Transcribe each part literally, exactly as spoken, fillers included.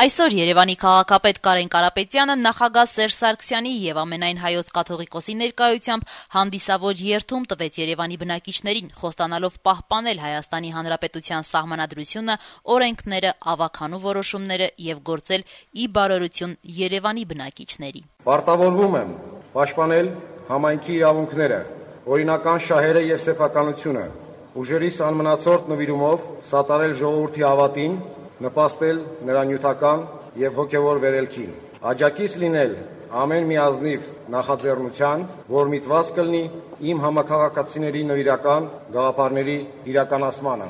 Այսօր Երևանի քաղաքապետ Կարեն Կարապետյանը նախագահ Սերժ Սարգսյանի եւ ամենայն հայոց կաթողիկոսի ներկայությամբ հանդիսավոր երդում տվեց Երևանի բնակիչներին, խոստանալով պահպանել Հայաստանի Հանրապետության սահմանադրությունը, օրենքները, ավագանու որոշումները եւ գործել ի բարօրություն Երևանի բնակիչների։ Պարտավորվում եմ պաշտպանել համայնքի իրավունքները, օրինական շահերը եւ սեփականությունը, ուժերիս անմնացորդ նվիրումով սատարել ժողովրդի հավատին, նպաստել նրա նյութական եւ հոգեվոր վերելքին, աջակից լինել ամեն մի ազնիվ նախաձեռնության, որ միտված կլինի իմ համաքաղաքացիների նվիրական գաղափարների իրականացմանը։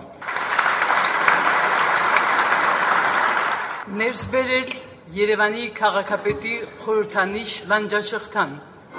Ներս բերել Երևանի քաղաքապետի խորհրդանիշ լանջաշղթան։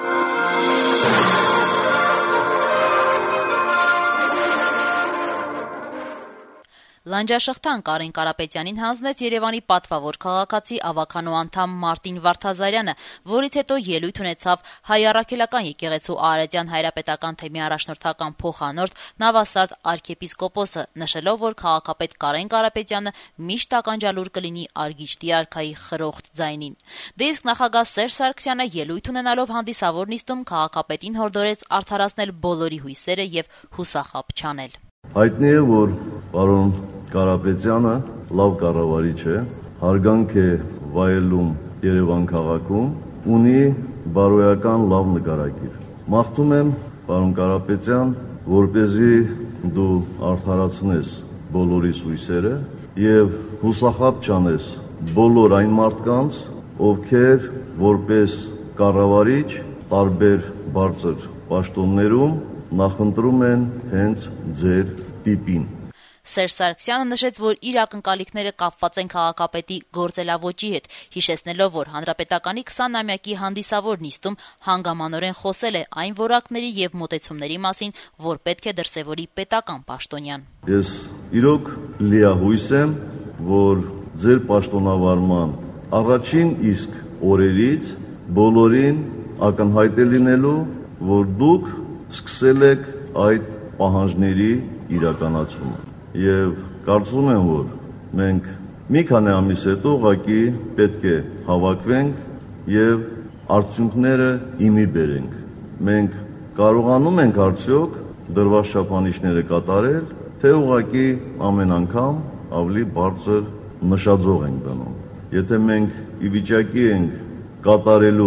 Լանջաշղթան Կարեն Կարապետյանին հանձնեց Երևանի պատվավոր քաղաքացի ավագանու անդամ Մարտին Վարդազարյանը, որից հետո ելույթ ունեցավ Հայ առաքելական եկեղեցու Արարատյան հայրապետական թեմի առաջնորդական փոխանորդ Նավասարդ arczepiskopos-ը, նշելով, որ քաղաքապետ Կարեն Կարապետյանը միշտ ականջալուր կլինի Արգիշտի արքայի խրոխտ ձայնին։ Դե իսկ նախագահ Սերժ Սարգսյանը ելույթ ունենալով հանդիսավոր նիստում քաղաքապետին հորդորեց արդարացնել բոլորի հույսերը եւ հուսախաբ չանել։ Հայտնի է, որ պարոն Կարապետյանը լավ կառավարիչ է, հարգանք է վայելում Երևան քաղաքում, ունի բարոյական լավ նկարագիր։ Մաղթում եմ, պարոն Կարապետյան, որպեսզի դու արդարացնես բոլորիս հույսերը եւ հուսախաբ չանես բոլոր այն մարդկանց, ովքեր որպես կառավարիչ տարբեր բարձր պաշտոններում նախընտրում են հենց ձեր տիպին։ Սերժ Սարգսյանը նշեց, որ իր ակնկալիքները կապված են քաղաքապետի գործելավոճի հետ, հիշեցնելով, որ հանրապետականի քսանամյակի հանդիսավոր նիստում հանգամանորեն խոսել է այն որակների եւ մոտեցումների մասին, որ պետք է դրսեւորի պետական պաշտոնյան։ Ես իրոք լիահույս եմ, որ ձեր պաշտոնավարման առաջին իսկ օրերից բոլորին ակնհայտ է լինելու, որ դուք սկսել եք այդ պահանջների իրականացումը։ Եվ կարծում եմ, որ մենք մի քանի ամիս հետո ուղղակի պետք է հավաքվենք եւ արդյունքները իմի բերենք։ Մենք կարողանում ենք արդյոք դրված չափանիշները կատարել, թե ուղղակի ամեն անգամ ավելի բարձր նշաձող ենք դնում։ Եթե մենք ի վիճակի ենք կատարելու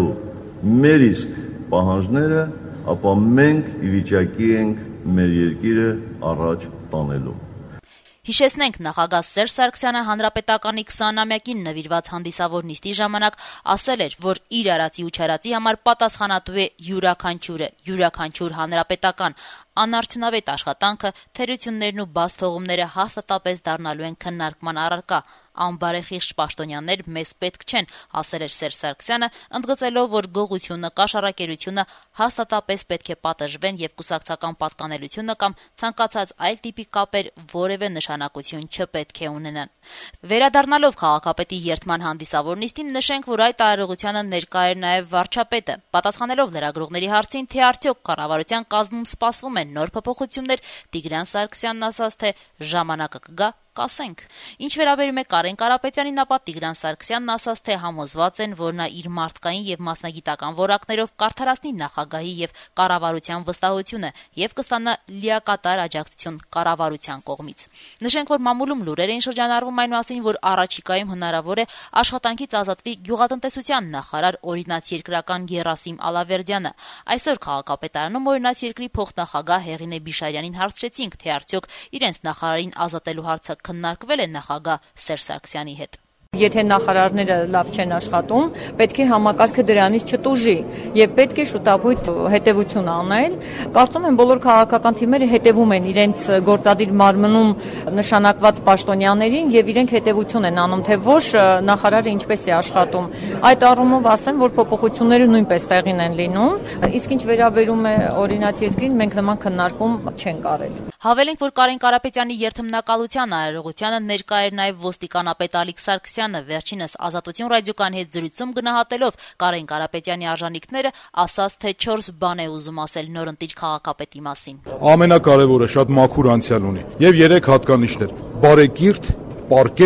մեր իսկ պահանջները, ապա մենք ի վիճակի ենք մեր երկիրը առաջ տանելու։ Հիշեցնենք, նախագահ Սերժ Սարգսյանը հանրապետականի քսանամյակին նվիրված հանդիսավոր նիստի ժամանակ ասել էր, որ իր արածի ու չարածի համար պատասխանատու է յուրաքանչյուրը, յուրաքանչյուր հանրապետական, անարդյունավետ աշխատանքը, թերություններն ու բաց թողումները հաստատապես դառնալու են քննարկման առարկա։ Անբարեխիղճ պաշտոնյաներ մեզ պետք չեն, ասել էր Սերժ Սարգսյանը, ընդգծելով, որ գողությունը, կաշառակերությունը հաստատապես պետք է պատժվեն եւ կուսակցական պատկանելությունը կամ ցանկացած այլ տիպի կապեր որևէ նշանակություն չպետք է ունենան։ Վերադառնալով քաղաքապետի երդման հանդիսավոր նիստին, նշենք, որ այդ արարողությանը ներկա էր նաեւ վարչապետը, պատասխանելով լրագրողների հարցին, թե արդյոք կառավարության կազմում սպասվում են նոր փոփոխություններ, Տիգրան Սարգսյանն ասաց, թե ժամանակը կգա, կասենք։ Ինչ վերաբերում է Կարեն Կարապետյանին, ապա Տիգրան Սարգսյանն ասաց, թե համոզված են, որ նա իր մարդկային եւ մասնագիտական որակներով կարդարացնի նախագահի եւ կառավարության վստահությունը եւ կստանա լիակատար աջակցություն կառավարության կողմից։ Նշենք, որ մամուլում լուրեր էին շրջանառվում այն մասին, որ առաջիկայում հնարավոր է աշխատանքից ազատվի գյուղատնտեսության նախարար օրինաց երկրական Գերասիմ Ալավերդյանը։ Այսօր քաղաքապետարանում օրինաց երկրի փոխնախագահ Հեղինե Բիշարյանին հարցրեցինք, թե արդյոք իրենց նախարարին ազատելու հարցը քննարկվել է նախագահ Սերժ Սարգսյանի հետ։ Եթե նախարարները լավ չեն աշխատում, պետք է համակարգը դրանից չտուժի եւ պետք է շուտապույտ հետեւություն անել։ Կարծում եմ բոլոր քաղաքական թիմերը հետեւում են իրենց գործադիր մարմնում նշանակված պաշտոնյաներին եւ իրենք հետեւություն են անում, թե ոչ նախարարը ինչպես է աշխատում։ Այդ առումով ասեմ, որ փոփոխությունները նույնպես տեղին են լինում, իսկ ինչ վերաբերում է օրինաց երկրին, մենք նման քննարկում չենք արել։ Հավելենք, որ Կարեն Կարապետյանի երթմնակալության արարողությանը ներկա էր նաեւ ոստիկանապետ Ալիկ Սարգսյանը, վերջինս Ազատություն ռադիոկայանի հետ զրույցում գնահատելով Կարեն Կարապետյանի արժանինքները, ասաց, թե չորս բան է ուզում ասել նորընտիր քաղաքապետի մասին։ Ամենակարևորը շատ մաքուր անցյալ ունի եւ երեք հատկանիշներ՝ բարեկիրթ, պարկեշտ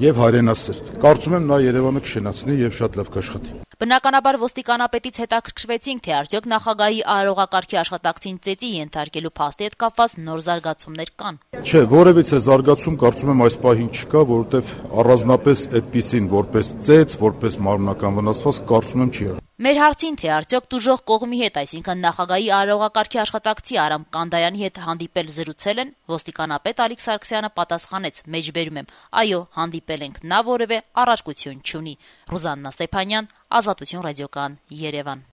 եւ հայրենասեր։ Կարծում եմ նա Երևանը կշենացնի եւ շատ լավ կաշխատի։ Բնականաբար ոստիկանապետից հետաքրքրվեցինք, թե արդյոք նախագահի արարողակարգի աշխատակցին ծեծի ենթարկելու փաստի հետ կապված նոր զարգացումներ կան։ Չէ, որևիցե զարգացում կարծում եմ այս պահին չկա, որովհետեւ առանձնապես այդպիսին որպես ծեծ, որպես մարմնական վնասված կարծում եմ չի եղել։ Մեր հարցին, թե արդյոք տուժող կողմի հետ, այսինքն նախագահի արարողակարգի աշխատակցի Արամ Կանդայանի հետ հանդիպել զրուցել են, ոստիկանապետ Ալիկ Սարգսյանը պատասխանեց. մեջբերում եմ, այո, հանդիպել ենք, նա որևէ առարկություն չունի։ Ռուզաննա Ստեփանյան, Ազատություն ռադիոկայան, Երևան։